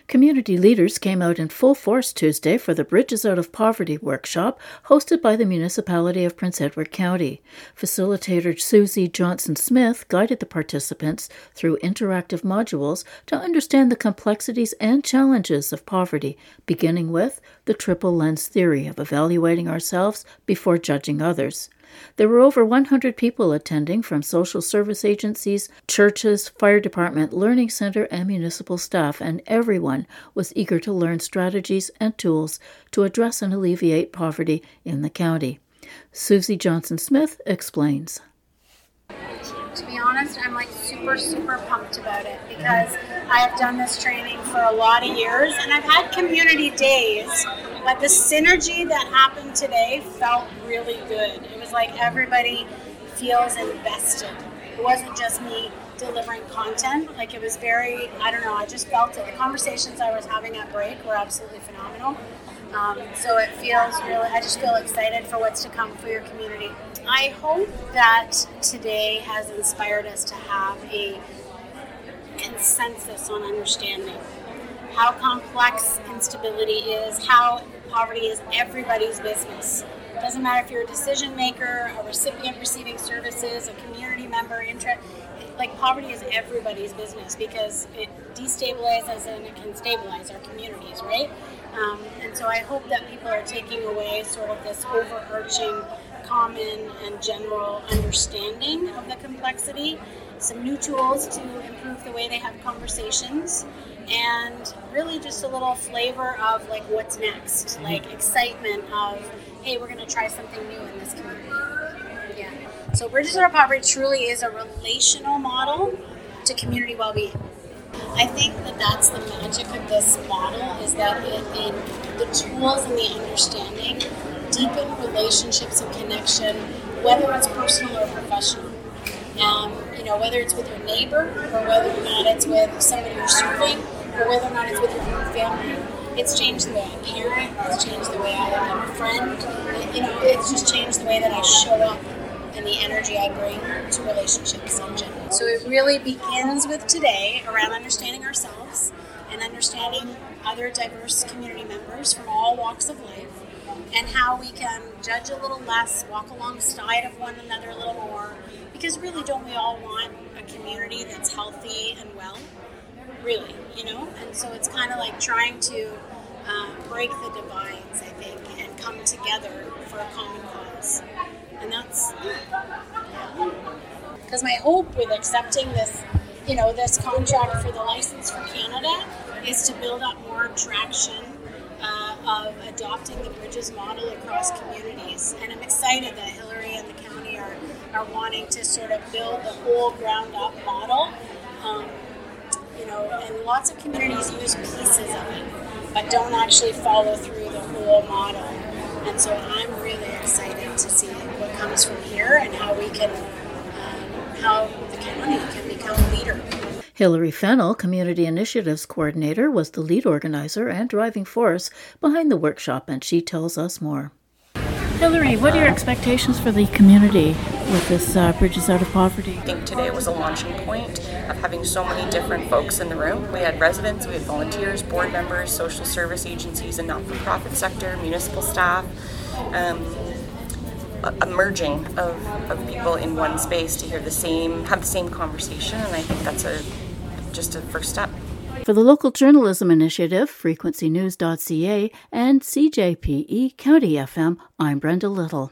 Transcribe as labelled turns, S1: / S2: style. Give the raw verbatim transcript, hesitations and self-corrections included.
S1: Community leaders came out in full force Tuesday for the Bridges Out of Poverty workshop hosted by the municipality of Prince Edward County. Facilitator Susie Johnson-Smith guided the participants through interactive modules to understand the complexities and challenges of poverty, beginning with the triple lens theory of evaluating ourselves before judging others. There were over one hundred people attending from social service agencies, churches, fire department, learning center, and municipal staff, and everyone was eager to learn strategies and tools to address and alleviate poverty in the county. Susie Johnson-Smith explains.
S2: To be honest, I'm like super, super pumped about it because I have done this training for a lot of years and I've had community days, but the synergy that happened today felt really good. It was like everybody feels invested. It wasn't just me delivering content. Like it was very, I don't know, I just felt it. The conversations I was having at break were absolutely phenomenal. Um, so it feels really, I just feel excited for what's to come for your community. I hope that today has inspired us to have a consensus on understanding how complex instability is, how poverty is everybody's business. It doesn't matter if you're a decision maker, a recipient receiving services, a community member, intra- like poverty is everybody's business because it destabilizes and it can stabilize our communities, right? Um, and so I hope that people are taking away sort of this overarching common and general understanding of the complexity, some new tools to improve the way they have conversations, and really just a little flavor of like what's next, like excitement of, hey, we're going to try something new in this community. Yeah. So Bridges Out of Poverty truly is a relational model to community well-being. I think that that's the magic of this model is that it, it, the tools and the understanding deepen relationships and connection, whether it's personal or professional. Um, you know, whether it's with your neighbor or whether or not it's with somebody you're serving or whether or not it's with your own family. It's changed the way I parent, it's changed the way I am a friend, it, you know, it's just changed the way that I show up and the energy I bring to relationships in general. So it really begins with today around understanding ourselves and understanding other diverse community members from all walks of life and how we can judge a little less, walk alongside of one another a little more, because really don't we all want a community that's healthy and well? Really, you know? And so it's kind of like trying to uh, break the divides, I think, and come together for a common cause. And that's, because my hope with accepting this, you know, this contract for the license for Canada is to build up more traction uh, of adopting the Bridges model across communities. And I'm excited that Hillary and the county are, are wanting to sort of build the whole ground up model. Um, you know, and lots of communities use pieces of it, but don't actually follow through the whole model. And so I'm really excited to see what comes from here and how we can, um, how the county can become a leader.
S1: Hillary Fennell, Community Initiatives Coordinator, was the lead organizer and driving force behind the workshop, and she tells us more. Hillary, what are your expectations for the community with this uh, Bridges Out of Poverty?
S3: I think today was a launching point of having so many different folks in the room. We had residents, we had volunteers, board members, social service agencies, and not-for-profit sector, municipal staff, um, a, a merging of, of people in one space to hear the same, have the same conversation, and I think that's a just a first step.
S1: For the Local Journalism Initiative, frequency news dot c a, and C J P E County F M, I'm Brenda Little.